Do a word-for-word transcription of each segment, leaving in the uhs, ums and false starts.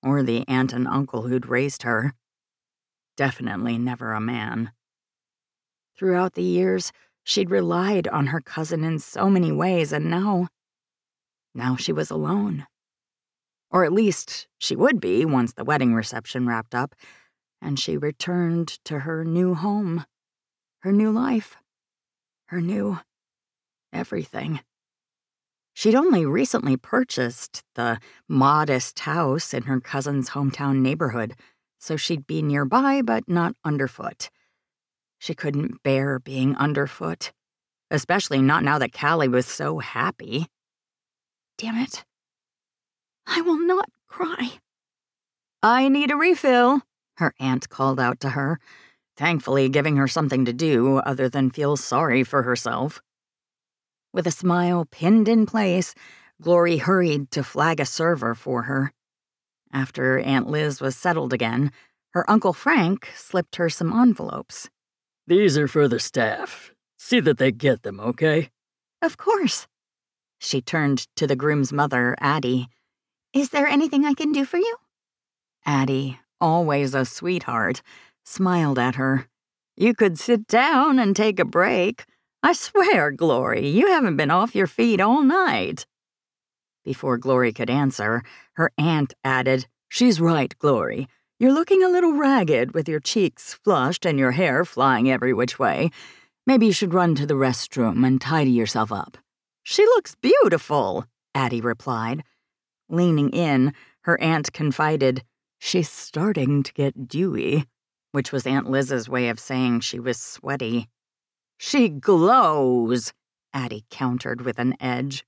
or the aunt and uncle who'd raised her. Definitely never a man. Throughout the years, she'd relied on her cousin in so many ways, and now, now she was alone. Or at least she would be once the wedding reception wrapped up, and she returned to her new home, her new life, her new everything. She'd only recently purchased the modest house in her cousin's hometown neighborhood, so she'd be nearby but not underfoot. She couldn't bear being underfoot, especially not now that Callie was so happy. Damn it. I will not cry. I need a refill, her aunt called out to her, thankfully giving her something to do other than feel sorry for herself. With a smile pinned in place, Glory hurried to flag a server for her. After Aunt Liz was settled again, her Uncle Frank slipped her some envelopes. These are for the staff. See that they get them, okay? Of course. She turned to the groom's mother, Addie. Is there anything I can do for you? Addie, always a sweetheart, smiled at her. You could sit down and take a break. I swear, Glory, you haven't been off your feet all night. Before Glory could answer, her aunt added, She's right, Glory. You're looking a little ragged with your cheeks flushed and your hair flying every which way. Maybe you should run to the restroom and tidy yourself up. She looks beautiful, Addie replied. Leaning in, her aunt confided, She's starting to get dewy, which was Aunt Liz's way of saying she was sweaty. She glows, Addie countered with an edge.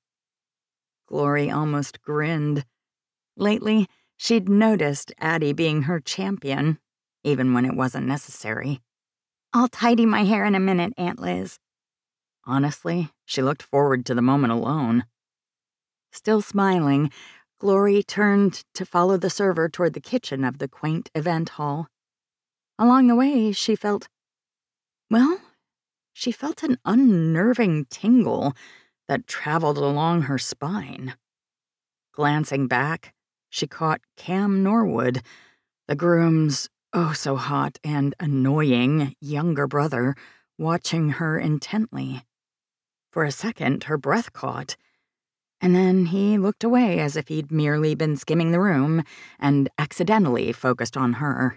Glory almost grinned. Lately, she'd noticed Addie being her champion, even when it wasn't necessary. I'll tidy my hair in a minute, Aunt Liz. Honestly, she looked forward to the moment alone. Still smiling, Glory turned to follow the server toward the kitchen of the quaint event hall. Along the way, she felt, well, she felt an unnerving tingle that traveled along her spine. Glancing back, she caught Cam Norwood, the groom's oh-so-hot and annoying younger brother, watching her intently. For a second, her breath caught, and then he looked away as if he'd merely been skimming the room and accidentally focused on her.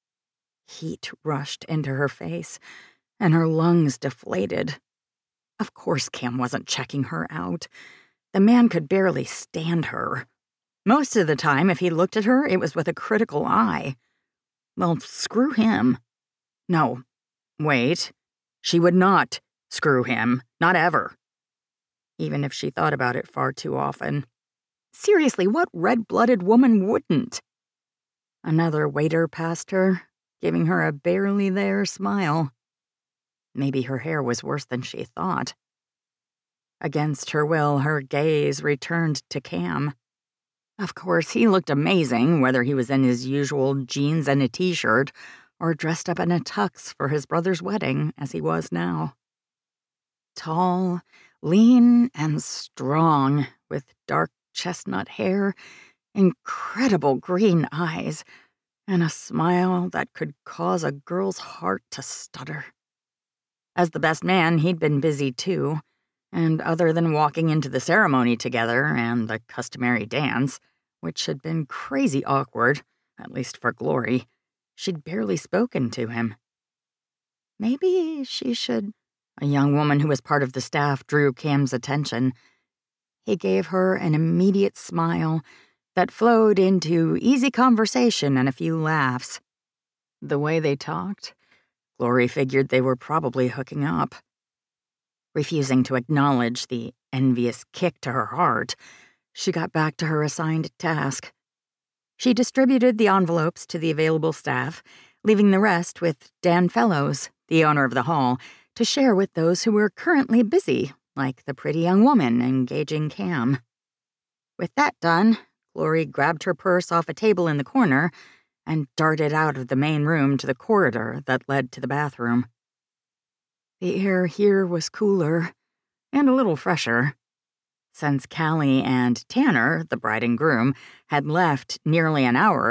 Heat rushed into her face, and her lungs deflated. Of course Cam wasn't checking her out. The man could barely stand her. Most of the time, if he looked at her, it was with a critical eye. Well, screw him. No, wait. She would not screw him. Not ever. Even if she thought about it far too often. Seriously, what red-blooded woman wouldn't? Another waiter passed her, giving her a barely there smile. Maybe her hair was worse than she thought. Against her will, her gaze returned to Cam. Of course, he looked amazing, whether he was in his usual jeans and a t-shirt or dressed up in a tux for his brother's wedding, as he was now. Tall, lean, and strong, with dark chestnut hair, incredible green eyes, and a smile that could cause a girl's heart to stutter. As the best man, he'd been busy too, and other than walking into the ceremony together and the customary dance, which had been crazy awkward, at least for Glory, she'd barely spoken to him. Maybe she should... A young woman who was part of the staff drew Cam's attention. He gave her an immediate smile that flowed into easy conversation and a few laughs. The way they talked, Glory figured they were probably hooking up. Refusing to acknowledge the envious kick to her heart, she got back to her assigned task. She distributed the envelopes to the available staff, leaving the rest with Dan Fellows, the owner of the hall, to share with those who were currently busy, like the pretty young woman engaging Cam. With that done, Glory grabbed her purse off a table in the corner and darted out of the main room to the corridor that led to the bathroom. The air here was cooler and a little fresher. Since Callie and Tanner, the bride and groom, had left nearly an hour